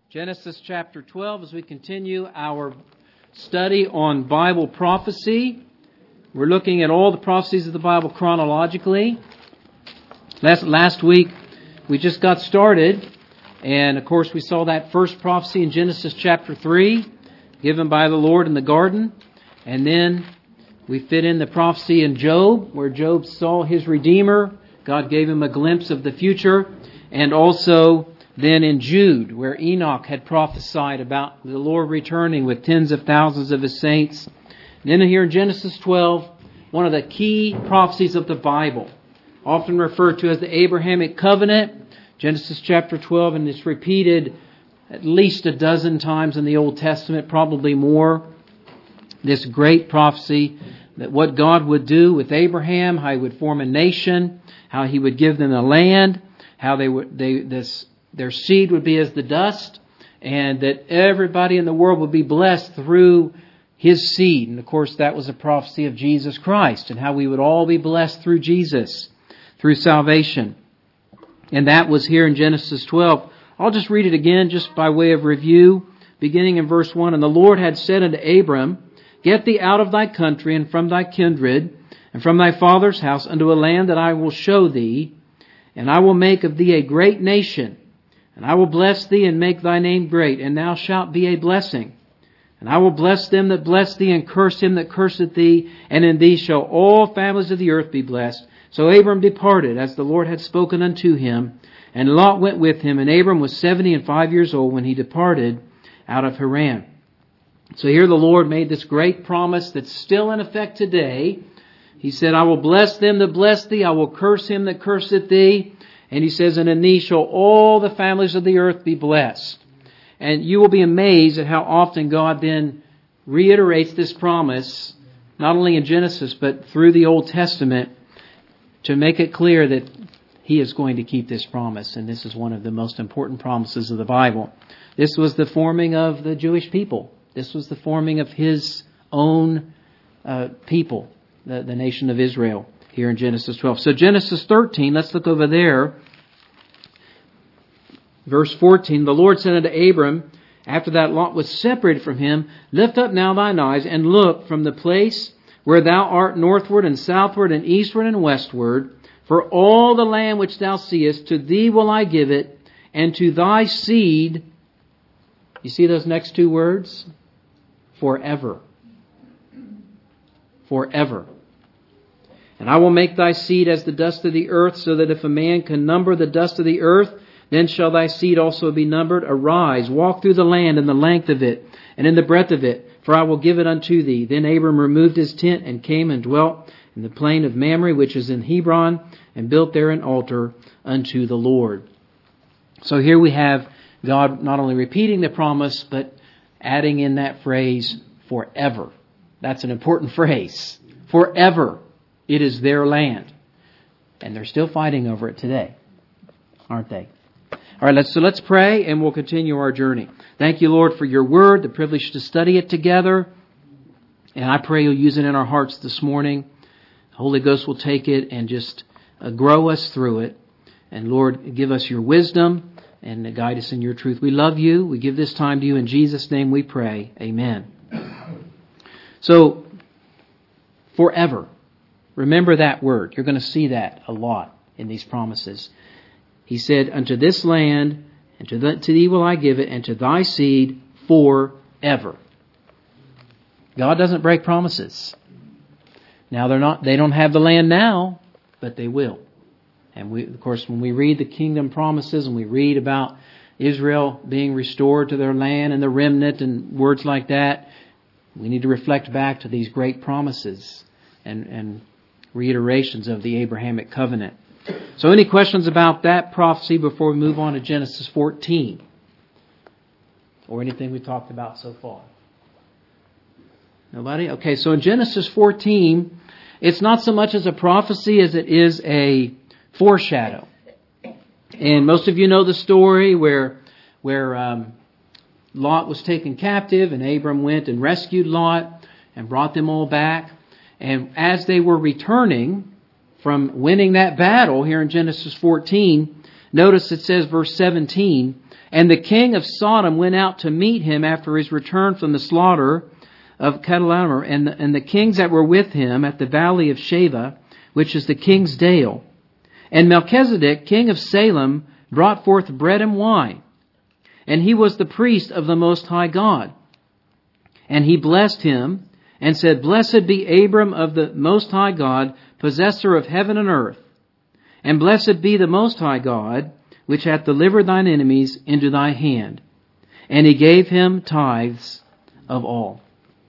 Genesis chapter 12 as we continue our study on Bible prophecy. We're looking at all the prophecies of the Bible chronologically. Last week we just got started, and of course we saw that first prophecy in Genesis chapter 3 given by the Lord in the garden, and then we fit in the prophecy in Job where Job saw his Redeemer. God gave him a glimpse of the future, and also then in Jude, where Enoch had prophesied about the Lord returning with tens of thousands of His saints. And then here in Genesis 12, one of the key prophecies of the Bible, often referred to as the Abrahamic covenant, Genesis chapter 12, and it's repeated at least a dozen times in the Old Testament, probably more. This great prophecy that what God would do with Abraham, how He would form a nation, how He would give them a land, how their seed would be as the dust, and that everybody in the world would be blessed through His seed. And of course that was a prophecy of Jesus Christ and how we would all be blessed through Jesus, through salvation. And that was here in Genesis 12. I'll just read it again just by way of review, beginning in verse 1. And the Lord had said unto Abram, Get thee out of thy country and from thy kindred and from thy father's house unto a land that I will show thee, and I will make of thee a great nation. And I will bless thee and make thy name great, and thou shalt be a blessing. And I will bless them that bless thee, and curse him that curseth thee, and in thee shall all families of the earth be blessed. So Abram departed, as the Lord had spoken unto him, and Lot went with him, and Abram was 75 years old when he departed out of Haran. So here the Lord made this great promise that's still in effect today. He said, I will bless them that bless thee, I will curse him that curseth thee. And He says, and in thee shall all the families of the earth be blessed. And you will be amazed at how often God then reiterates this promise, not only in Genesis, but through the Old Testament, to make it clear that He is going to keep this promise. And this is one of the most important promises of the Bible. This was the forming of the Jewish people. This was the forming of His own people, the nation of Israel, here in Genesis 12. So Genesis 13, let's look over there. Verse 14, the Lord said unto Abram, after that Lot was separated from him, Lift up now thine eyes, and look from the place where thou art northward and southward and eastward and westward. For all the land which thou seest, to thee will I give it, and to thy seed. You see those next two words? Forever. Forever. And I will make thy seed as the dust of the earth, so that if a man can number the dust of the earth, then shall thy seed also be numbered. Arise, walk through the land in the length of it, and in the breadth of it, for I will give it unto thee. Then Abram removed his tent, and came and dwelt in the plain of Mamre, which is in Hebron, and built there an altar unto the Lord. So here we have God not only repeating the promise, but adding in that phrase, forever. That's an important phrase. Forever. It is their land. And they're still fighting over it today, aren't they? All right, let's pray and we'll continue our journey. Thank you, Lord, for your word, the privilege to study it together. And I pray you'll use it in our hearts this morning. The Holy Ghost will take it and just grow us through it. And Lord, give us your wisdom and guide us in your truth. We love you. We give this time to you. In Jesus' name we pray. Amen. So, forever. Remember that word. You're going to see that a lot in these promises. He said, Unto this land, and to thee will I give it, and to thy seed forever. God doesn't break promises. Now they don't have the land now, but they will. And of course, when we read the kingdom promises and we read about Israel being restored to their land and the remnant and words like that, we need to reflect back to these great promises and reiterations of the Abrahamic covenant. So any questions about that prophecy before we move on to Genesis 14? Or anything we talked about so far? Nobody? Okay, so in Genesis 14, it's not so much as a prophecy as it is a foreshadow. And most of you know the story where Lot was taken captive and Abram went and rescued Lot and brought them all back. And as they were returning from winning that battle here in Genesis 14, notice it says verse 17, And the king of Sodom went out to meet him after his return from the slaughter of Chedorlaomer, and the kings that were with him at the valley of Shaveh, which is the king's dale. And Melchizedek, king of Salem, brought forth bread and wine, and he was the priest of the Most High God. And he blessed him, and said, Blessed be Abram of the Most High God, possessor of heaven and earth. And blessed be the Most High God, which hath delivered thine enemies into thy hand. And he gave him tithes of all.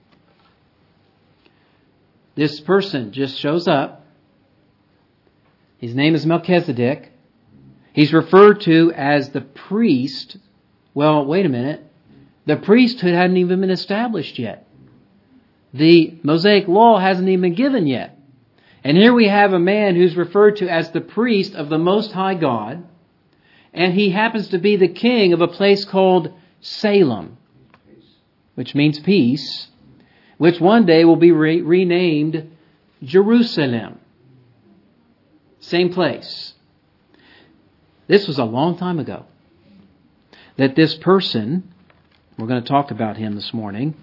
This person just shows up. His name is Melchizedek. He's referred to as the priest. Well, wait a minute. The priesthood hadn't even been established yet. The Mosaic law hasn't even been given yet. And here we have a man who's referred to as the priest of the Most High God. And he happens to be the king of a place called Salem, which means peace, which one day will be renamed Jerusalem. Same place. This was a long time ago that this person, we're going to talk about him this morning,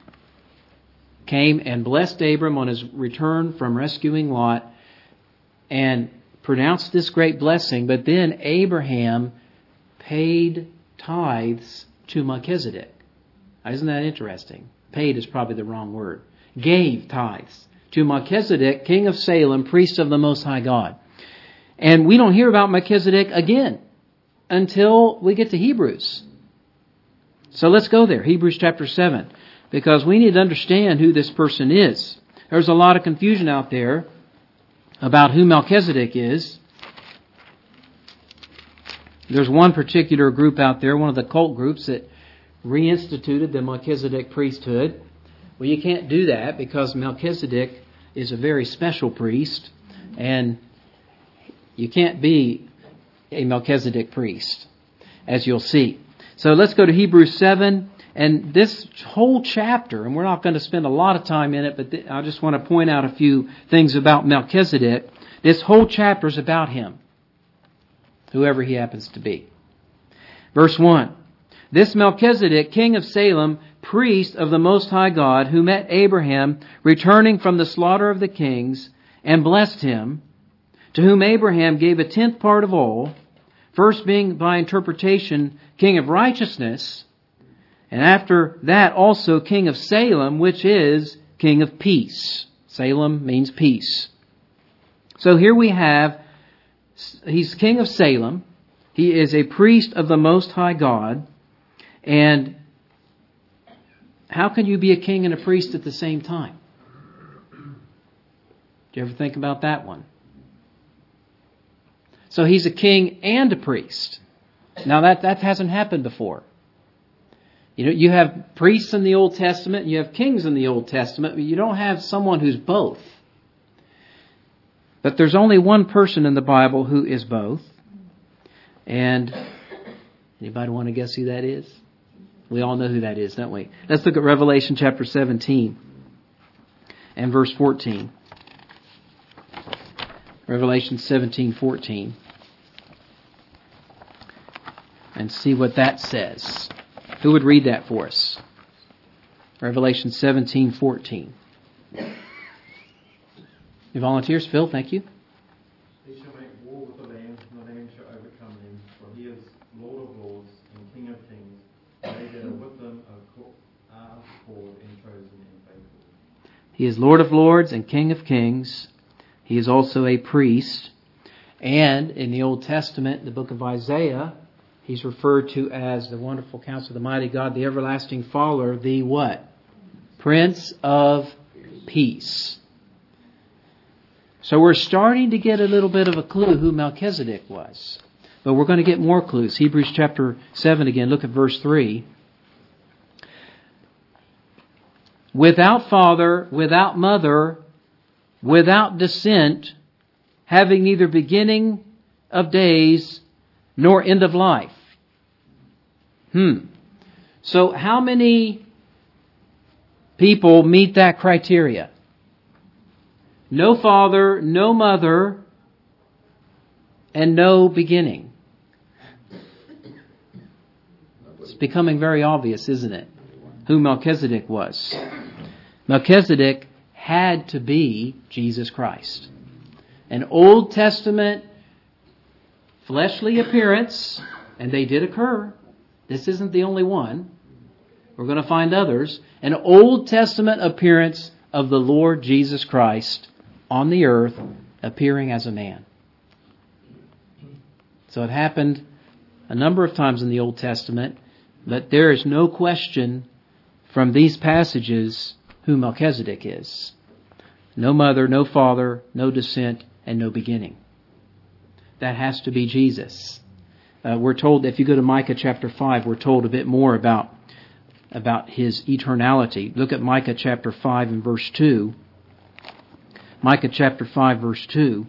came and blessed Abram on his return from rescuing Lot and pronounced this great blessing. But then Abraham paid tithes to Melchizedek. Isn't that interesting? Paid is probably the wrong word. Gave tithes to Melchizedek, king of Salem, priest of the Most High God. And we don't hear about Melchizedek again until we get to Hebrews. So let's go there, Hebrews chapter 7, because we need to understand who this person is. There's a lot of confusion out there about who Melchizedek is. There's one particular group out there, one of the cult groups, that reinstituted the Melchizedek priesthood. Well, you can't do that because Melchizedek is a very special priest, and you can't be a Melchizedek priest, as you'll see. So let's go to Hebrews 7, and this whole chapter, and we're not going to spend a lot of time in it, but I just want to point out a few things about Melchizedek. This whole chapter is about him, whoever he happens to be. Verse 1. This Melchizedek, king of Salem, priest of the Most High God, who met Abraham returning from the slaughter of the kings, and blessed him, to whom Abraham gave a tenth part of all, first being by interpretation king of righteousness, and after that also king of Salem, which is king of peace. Salem means peace. So here we have, he's king of Salem. He is a priest of the Most High God. And how can you be a king and a priest at the same time? Do you ever think about that one? So he's a king and a priest. Now that hasn't happened before. You know, you have priests in the Old Testament and you have kings in the Old Testament, but you don't have someone who's both. But there's only one person in the Bible who is both. And anybody want to guess who that is? We all know who that is, don't we? Let's look at Revelation chapter 17 and verse 14. Revelation 17:14. And see what that says. Who would read that for us? Revelation 17:14. Any volunteers? Phil, thank you. They shall make war with the Lamb, and the Lamb shall overcome them, for he is Lord of lords and King of kings. They that are with them are called and chosen and faithful. He is Lord of lords and King of kings. He is also a priest. And in the Old Testament, the book of Isaiah, he's referred to as the wonderful counsel of the mighty God, the everlasting Father, the what? Prince of Peace. So we're starting to get a little bit of a clue who Melchizedek was. But we're going to get more clues. Hebrews chapter 7 again, look at verse 3. Without father, without mother, without descent, having neither beginning of days nor end of life. So how many people meet that criteria? No father, no mother, and no beginning. It's becoming very obvious, isn't it? Who Melchizedek was. Melchizedek had to be Jesus Christ. An Old Testament fleshly appearance, and they did occur. This isn't the only one. We're going to find others. An Old Testament appearance of the Lord Jesus Christ on the earth, appearing as a man. So it happened a number of times in the Old Testament, but there is no question from these passages who Melchizedek is. No mother, no father, no descent, and no beginning. That has to be Jesus. We're told, if you go to Micah chapter 5, we're told a bit more about His eternality. Look at Micah chapter 5 and verse 2. Micah chapter 5 verse 2.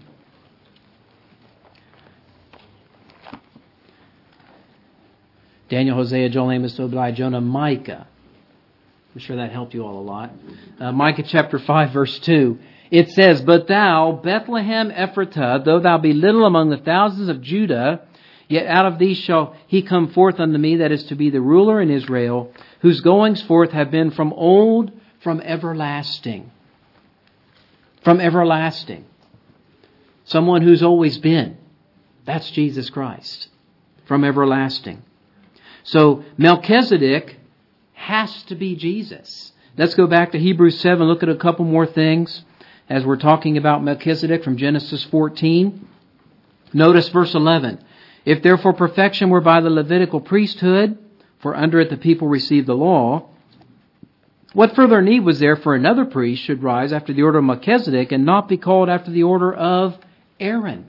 Daniel, Hosea, Joel, Amos, Obadiah, Jonah, Micah. I'm sure that helped you all a lot. Micah chapter 5 verse 2. It says, "But thou, Bethlehem Ephratah, though thou be little among the thousands of Judah, yet out of thee shall he come forth unto me, that is to be the ruler in Israel, whose goings forth have been from old, from everlasting." From everlasting. Someone who's always been. That's Jesus Christ. From everlasting. So Melchizedek has to be Jesus. Let's go back to Hebrews 7, look at a couple more things as we're talking about Melchizedek from Genesis 14. Notice verse 11. "If therefore perfection were by the Levitical priesthood, for under it the people received the law, what further need was there for another priest should rise after the order of Melchizedek and not be called after the order of Aaron?"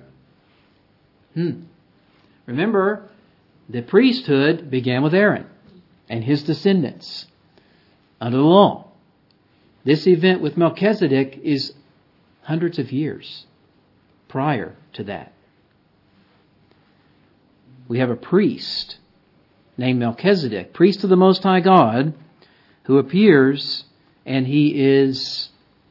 Remember, the priesthood began with Aaron and his descendants under the law. This event with Melchizedek is hundreds of years prior to that. We have a priest named Melchizedek, priest of the Most High God, who appears, and he is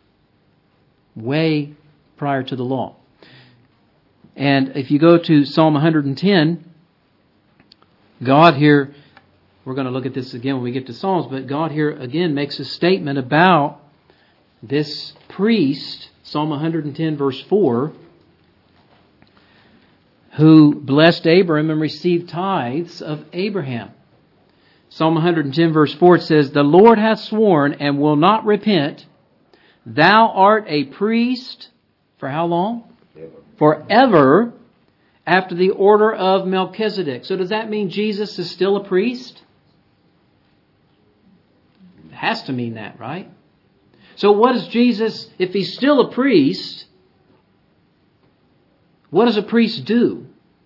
way prior to the law. And if you go to Psalm 110, God here, we're going to look at this again when we get to Psalms, but God here again makes a statement about this priest, Psalm 110 verse 4, who blessed Abraham and received tithes of Abraham. Psalm 110 verse 4, it says, "The Lord hath sworn and will not repent. Thou art a priest," for how long? Forever, after the order of Melchizedek. So does that mean Jesus is still a priest? It has to mean that, right? So what does Jesus, if he's still a priest, what does a priest do?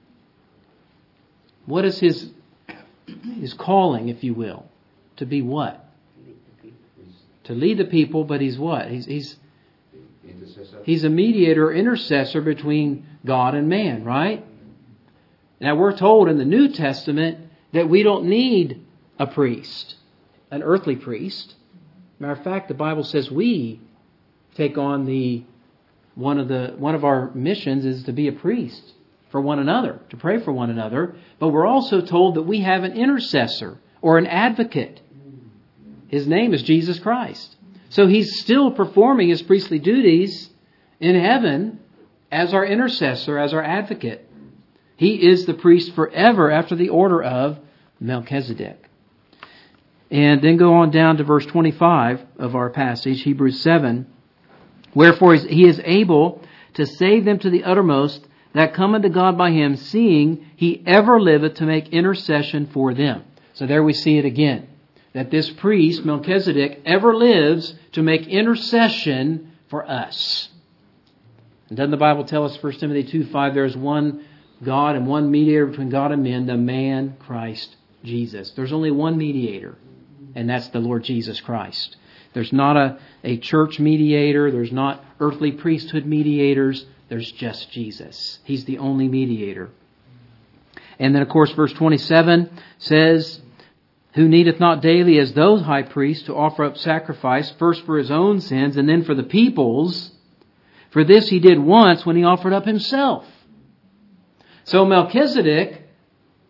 What is his calling, if you will? To be what? To lead the people, but he's what? He's a mediator, intercessor between God and man, right? Now we're told in the New Testament that we don't need a priest, an earthly priest. Matter of fact, the Bible says we take on one of our missions is to be a priest for one another, to pray for one another. But we're also told that we have an intercessor or an advocate. His name is Jesus Christ. So he's still performing his priestly duties in heaven as our intercessor, as our advocate. He is the priest forever after the order of Melchizedek. And then go on down to verse 25 of our passage, Hebrews 7. "Wherefore he is able to save them to the uttermost that come unto God by him, seeing he ever liveth to make intercession for them." So there we see it again, that this priest, Melchizedek, ever lives to make intercession for us. And doesn't the Bible tell us, 1 Timothy 2:5, there is one God and one mediator between God and men, the man Christ Jesus. There's only one mediator, and that's the Lord Jesus Christ. There's not a church mediator. There's not earthly priesthood mediators. There's just Jesus. He's the only mediator. And then, of course, verse 27 says, "Who needeth not daily as those high priests to offer up sacrifice, first for his own sins and then for the people's. For this he did once when he offered up himself." So Melchizedek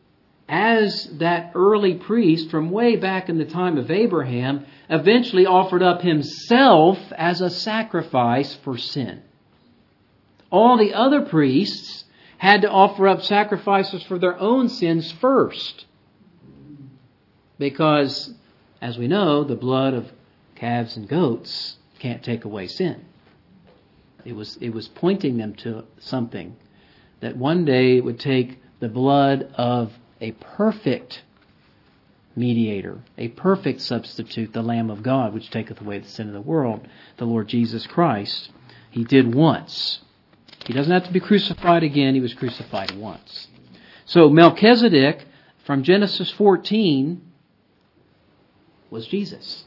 as that early priest from way back in the time of Abraham, eventually offered up himself as a sacrifice for sin. All the other priests had to offer up sacrifices for their own sins first. Because, as we know, the blood of calves and goats can't take away sin. It was pointing them to something, that one day it would take the blood of a perfect mediator, a perfect substitute, the Lamb of God, which taketh away the sin of the world, the Lord Jesus Christ. He did once. He doesn't have to be crucified again. He was crucified once. So Melchizedek, from Genesis 14, was Jesus.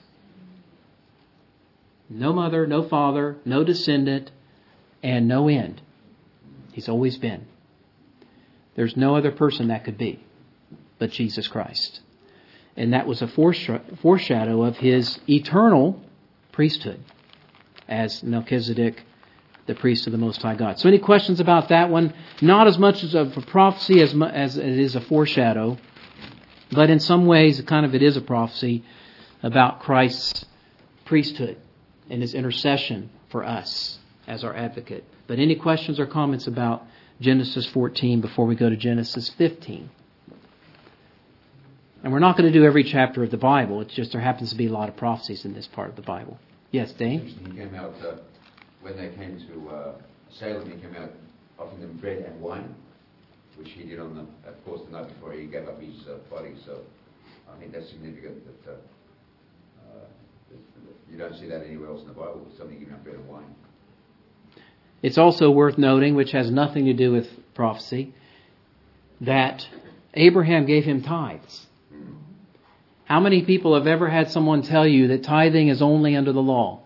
No mother, no father, no descendant, and no end. He's always been. There's no other person that could be but Jesus Christ. And that was a foreshadow of his eternal priesthood as Melchizedek, the priest of the Most High God. So any questions about that one? Not as much as a prophecy as it is a foreshadow, but in some ways it is a prophecy about Christ's priesthood and his intercession for us as our advocate. But any questions or comments about Genesis 14 before we go to Genesis 15? And we're not going to do every chapter of the Bible. It's just there happens to be a lot of prophecies in this part of the Bible. Yes, Dane? He came out, when they came to Salem, he came out offering them bread and wine, which he did of course, the night before he gave up his body. So I think that's significant that you don't see that anywhere else in the Bible, somebody giving up bread and wine. It's also worth noting, which has nothing to do with prophecy, that Abraham gave him tithes. How many people have ever had someone tell you that tithing is only under the law?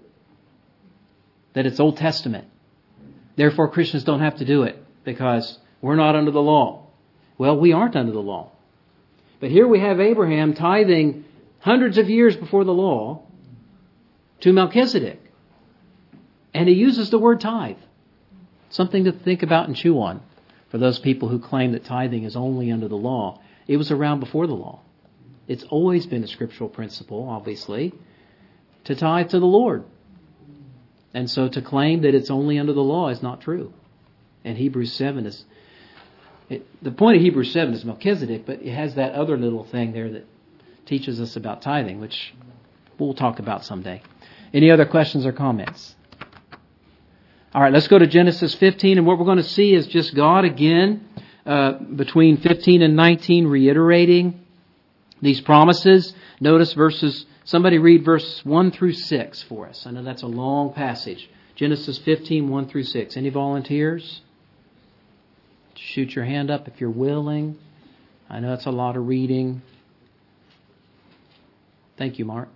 That it's Old Testament. Therefore, Christians don't have to do it because we're not under the law. Well, we aren't under the law. But here we have Abraham tithing hundreds of years before the law to Melchizedek. And he uses the word tithe. Something to think about and chew on for those people who claim that tithing is only under the law. It was around before the law. It's always been a scriptural principle, obviously, to tithe to the Lord. And so to claim that it's only under the law is not true. And Hebrews 7 is... the point of Hebrews 7 is Melchizedek, but it has that other little thing there that teaches us about tithing, which we'll talk about someday. Any other questions or comments? All right, let's go to Genesis 15, and what we're going to see is just God again, between 15 and 19, reiterating these promises. Notice somebody read verse 1 through 6 for us. I know that's a long passage. Genesis 15, 1 through 6. Any volunteers? Shoot your hand up if you're willing. I know it's a lot of reading. Thank you, Mark.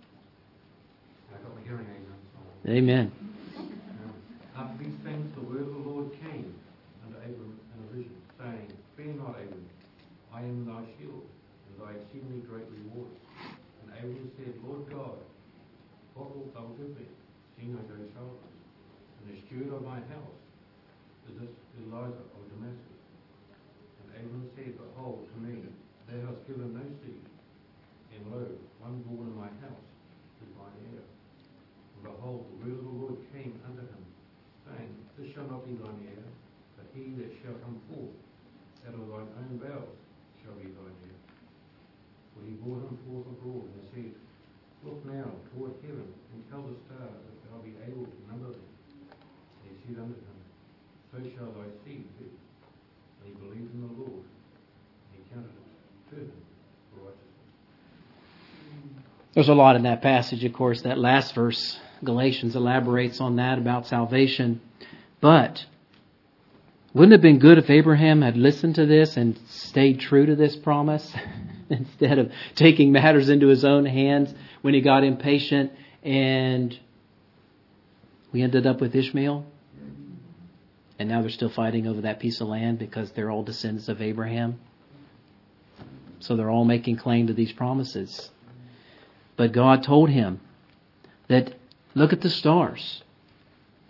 I got my hearing aid. Amen. After these things, the word of the Lord came unto Abram in a vision, saying, Fear not, Abram, I am thy shield, and thy exceedingly great reward. And Abram said, Lord God, what wilt thou give me, seeing I go childless? And the steward of my house is this Elijah of Damascus. And Abram said, Behold, to me thou hast given no seed, and lo, one born in my house is mine heir. And behold, the word of the Lord came unto him, saying, This shall not be thine heir, but he that shall come forth out of thine own bowels shall be thine heir. For he brought him forth abroad, and said, Look now toward heaven, and tell the stars, if thou be able to number them. And he said unto him, So shall thy seed be. And he believed in the Lord, and he counted it to him for righteousness. There's a lot in that passage, of course. That last verse, Galatians, elaborates on that about salvation. But wouldn't it have been good if Abraham had listened to this and stayed true to this promise instead of taking matters into his own hands when he got impatient and we ended up with Ishmael? And now they're still fighting over that piece of land because they're all descendants of Abraham. So they're all making claim to these promises. But God told him that, look at the stars.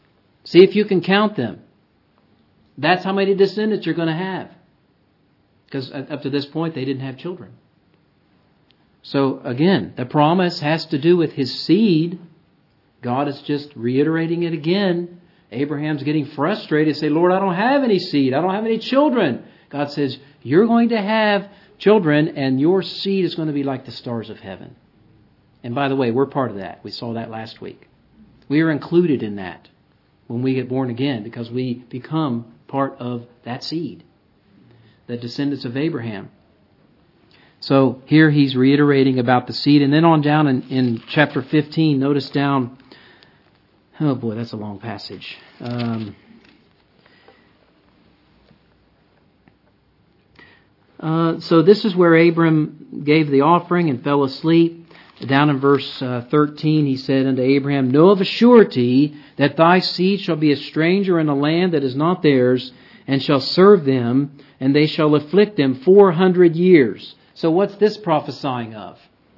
See if you can count them. That's how many descendants you're going to have. because up to this point they didn't have children. So again, the promise has to do with his seed. God is just reiterating it again. Abraham's getting frustrated, say, Lord, I don't have any seed. I don't have any children. God says, you're going to have children, and your seed is going to be like the stars of heaven. And by the way, we're part of that. We saw that last week. We are included in that when we get born again, because we become part of that seed, the descendants of Abraham. So here he's reiterating about the seed. And then on down in chapter 15, notice down, oh boy, that's a long passage. So this is where Abram gave the offering and fell asleep. Down in verse 13, he said unto Abraham, Know of a surety that thy seed shall be a stranger in a land that is not theirs, and shall serve them, and they shall afflict them 400 years. So what's this prophesying of?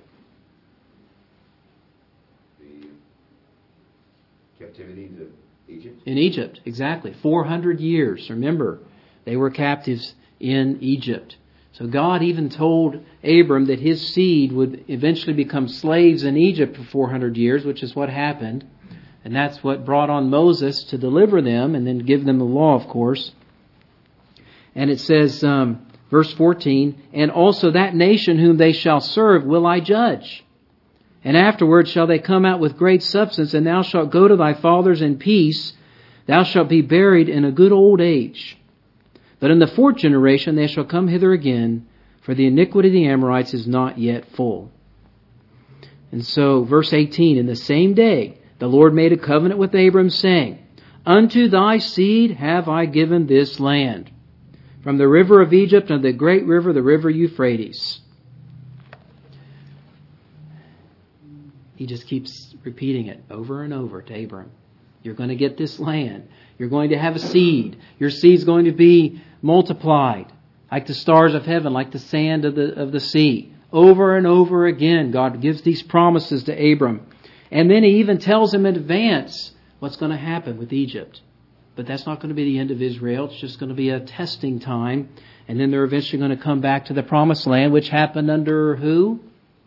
The captivity of Egypt? In Egypt, exactly. 400 years. Remember, they were captives in Egypt. So God even told Abram that his seed would eventually become slaves in Egypt for 400 years, which is what happened. And that's what brought on Moses to deliver them and then give them the law, of course. And it says, verse 14, And also that nation whom they shall serve will I judge. And afterward shall they come out with great substance, and thou shalt go to thy fathers in peace. Thou shalt be buried in a good old age. But in the fourth generation they shall come hither again, for the iniquity of the Amorites is not yet full. And so, verse 18, In the same day the Lord made a covenant with Abram, saying, Unto thy seed have I given this land, from the river of Egypt unto the great river, the river Euphrates. He just keeps repeating it over and over to Abram. You're going to get this land. You're going to have a seed. Your seed's going to be multiplied like the stars of heaven, like the sand of the sea. Over and over again, God gives these promises to Abram. And then he even tells him in advance what's going to happen with Egypt. But that's not going to be the end of Israel. It's just going to be a testing time. And then they're eventually going to come back to the promised land, which happened under who?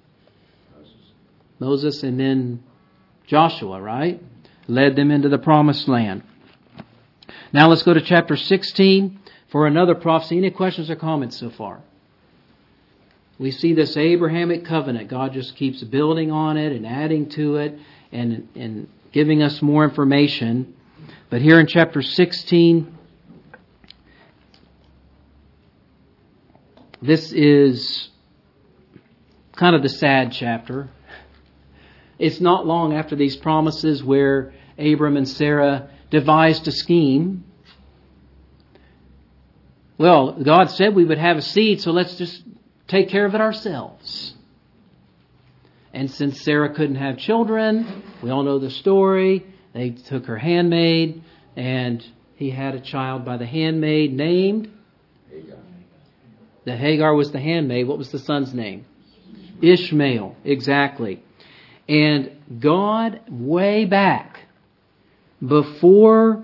Moses and then Joshua, right? Led them into the promised land. Now let's go to chapter 16 for another prophecy. Any questions or comments so far? We see this Abrahamic covenant. God just keeps building on it and adding to it and giving us more information. But here in chapter 16, this is kind of the sad chapter. It's not long after these promises where Abram and Sarah devised a scheme. Well, God said we would have a seed, so let's just take care of it ourselves. And since Sarah couldn't have children, we all know the story. They took her handmaid, and he had a child by the handmaid named Hagar. The Hagar was the handmaid. What was the son's name? Ishmael, exactly. And God, way back, before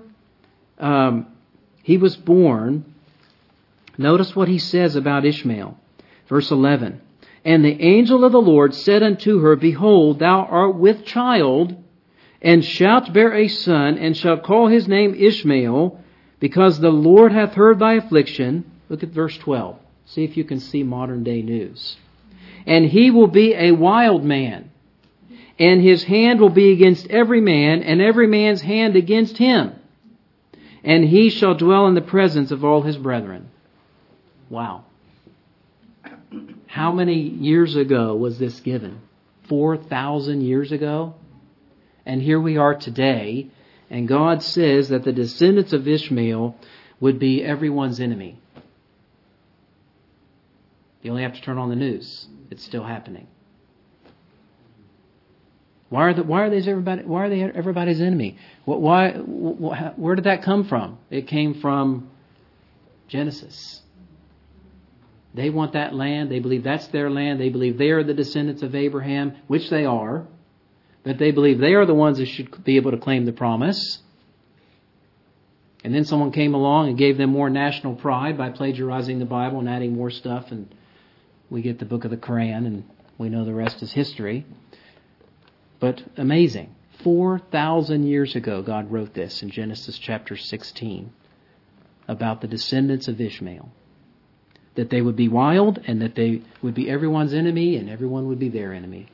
he was born, notice what he says about Ishmael. Verse 11. And the angel of the Lord said unto her, Behold, thou art with child, and shalt bear a son, and shalt call his name Ishmael, because the Lord hath heard thy affliction. Look at verse 12. See if you can see modern day news. And he will be a wild man, and his hand will be against every man, and every man's hand against him. And he shall dwell in the presence of all his brethren. Wow. How many years ago was this given? 4,000 years ago? And here we are today, and God says that the descendants of Ishmael would be everyone's enemy. You only have to turn on the news. It's still happening. Why are they everybody's enemy? Where did that come from? It came from Genesis. They want that land. They believe that's their land. They believe they are the descendants of Abraham, which they are. But they believe they are the ones that should be able to claim the promise. And then someone came along and gave them more national pride by plagiarizing the Bible and adding more stuff, and we get the book of the Quran, and we know the rest is history. But amazing. 4,000 years ago, God wrote this in Genesis chapter 16 about the descendants of Ishmael. That they would be wild, and that they would be everyone's enemy, and everyone would be their enemy.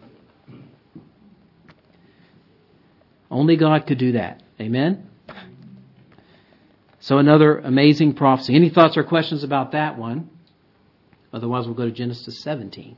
Only God could do that. Amen? So another amazing prophecy. Any thoughts or questions about that one? Otherwise, we'll go to Genesis 17.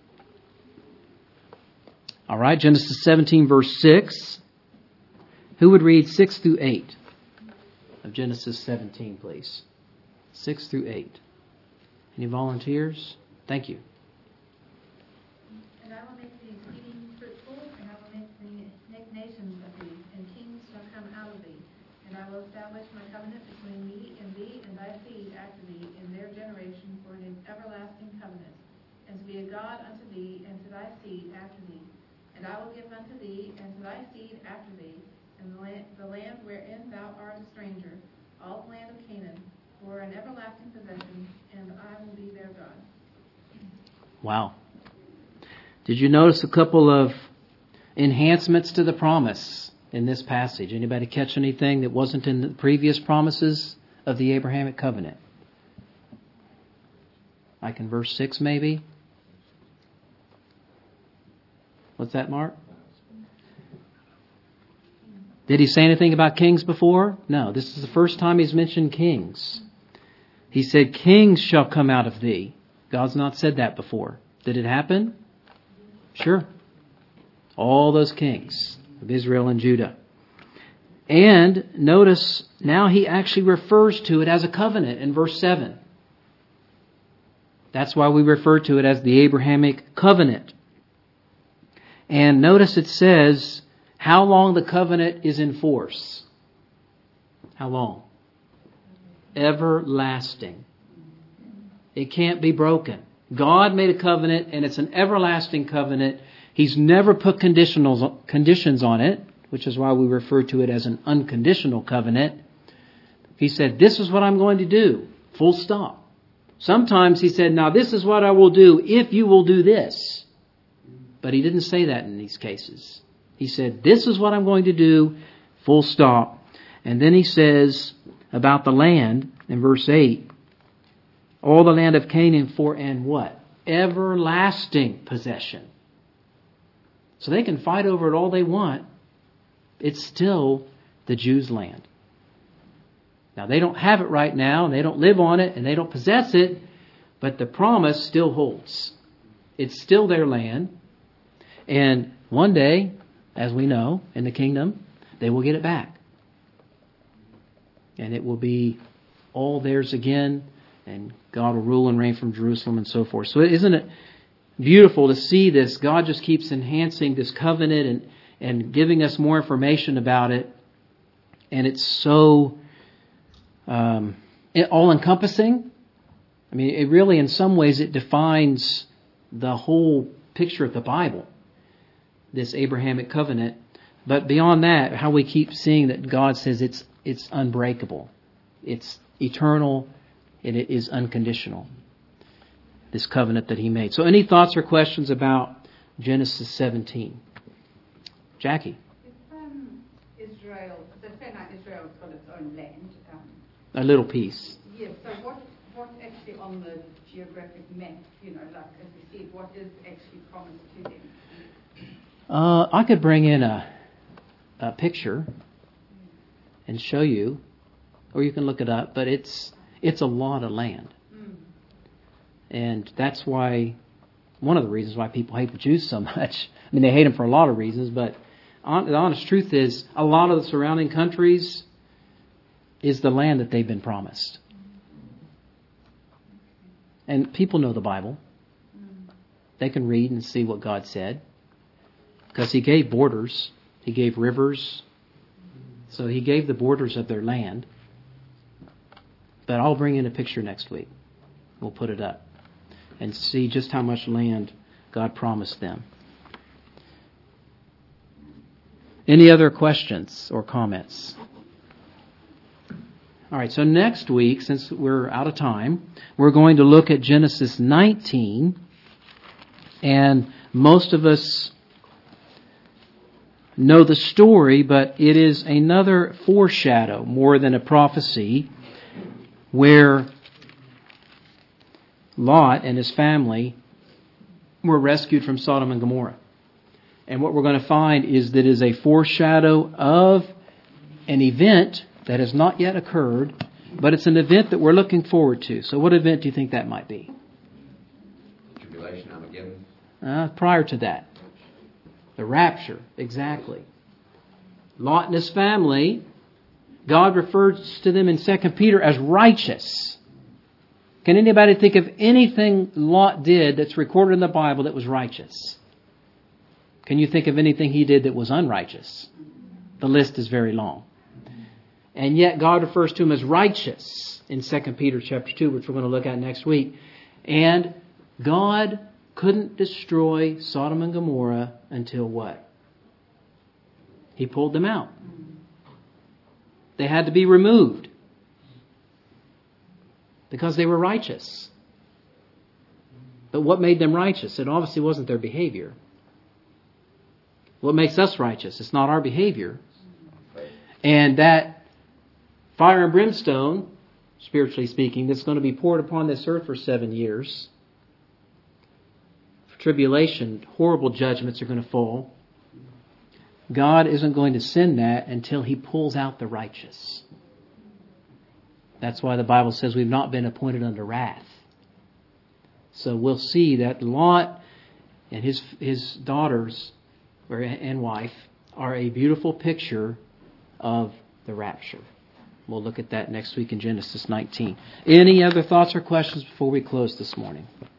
All right, Genesis 17, verse 6. Who would read 6 through 8 of Genesis 17, please? 6 through 8. Any volunteers? Thank you. And I will make thee exceeding fruitful, and I will make nations of thee, and kings shall come out of thee. And I will establish my covenant between me and thy seed after thee in their generation for an everlasting covenant, and to be a God unto thee and to thy seed after thee. And I will give unto thee and to thy seed after thee, and the land wherein thou art a stranger, all the land of Canaan, for an everlasting possession, and I will be their God. Wow. Did you notice a couple of enhancements to the promise in this passage? Anybody catch anything that wasn't in the previous promises of the Abrahamic covenant? Like in verse 6 maybe? What's that, Mark? Did he say anything about kings before? No, this is the first time he's mentioned kings. He said, kings shall come out of thee. God's not said that before. Did it happen? Sure. All those kings of Israel and Judah. And notice, now he actually refers to it as a covenant in verse 7. That's why we refer to it as the Abrahamic covenant. And notice it says how long the covenant is in force. How long? Everlasting. It can't be broken. God made a covenant, and it's an everlasting covenant. He's never put conditions on it, which is why we refer to it as an unconditional covenant. He said, this is what I'm going to do. Full stop. Sometimes he said, now this is what I will do if you will do this. But he didn't say that in these cases. He said, this is what I'm going to do. Full stop. And then he says about the land in verse 8, all the land of Canaan for an what? Everlasting possession. So they can fight over it all they want. It's still the Jews' land. Now they don't have it right now, and they don't live on it, and they don't possess it, but the promise still holds. It's still their land. And one day, as we know, in the kingdom, they will get it back. And it will be all theirs again, and God will rule and reign from Jerusalem and so forth. So isn't it beautiful to see this? God just keeps enhancing this covenant and giving us more information about it. And it's so all-encompassing. I mean, it really, in some ways, it defines the whole picture of the Bible, this Abrahamic covenant. But beyond that, how we keep seeing that God says it's unbreakable. It's eternal, and it is unconditional, this covenant that he made. So any thoughts or questions about Genesis 17? Jackie? If Israel, so say now Israel's got its own land. A little piece. Yes, so what actually on the geographic map, like as we see, what is actually promised to them? I could bring in a picture and show you, or you can look it up, but it's a lot of land. And that's why, one of the reasons why people hate the Jews so much. I mean, they hate them for a lot of reasons, but the honest truth is, a lot of the surrounding countries is the land that they've been promised. And people know the Bible. They can read and see what God said. Because he gave borders. He gave rivers. So he gave the borders of their land. But I'll bring in a picture next week. We'll put it up. And see just how much land God promised them. Any other questions or comments? All right, so next week, since we're out of time, we're going to look at Genesis 19. And most of us know the story, but it is another foreshadow more than a prophecy, where Lot and his family were rescued from Sodom and Gomorrah. And what we're going to find is that it is a foreshadow of an event that has not yet occurred, but it's an event that we're looking forward to. So what event do you think that might be? Tribulation, Armageddon. Prior to that. The rapture, exactly. Lot and his family, God refers to them in 2 Peter as righteous. Can anybody think of anything Lot did that's recorded in the Bible that was righteous? Can you think of anything he did that was unrighteous? The list is very long. And yet God refers to him as righteous in 2 Peter chapter 2, which we're going to look at next week. And God couldn't destroy Sodom and Gomorrah until what? He pulled them out. They had to be removed because they were righteous. But what made them righteous? It obviously wasn't their behavior. What makes us righteous? It's not our behavior. And that fire and brimstone, spiritually speaking, that's going to be poured upon this earth for 7 years. Tribulation, horrible judgments are going to fall. God isn't going to send that until He pulls out the righteous. That's why the Bible says we've not been appointed unto wrath. So we'll see that Lot and his daughters and wife are a beautiful picture of the rapture. We'll look at that next week in Genesis 19. Any other thoughts or questions before we close this morning?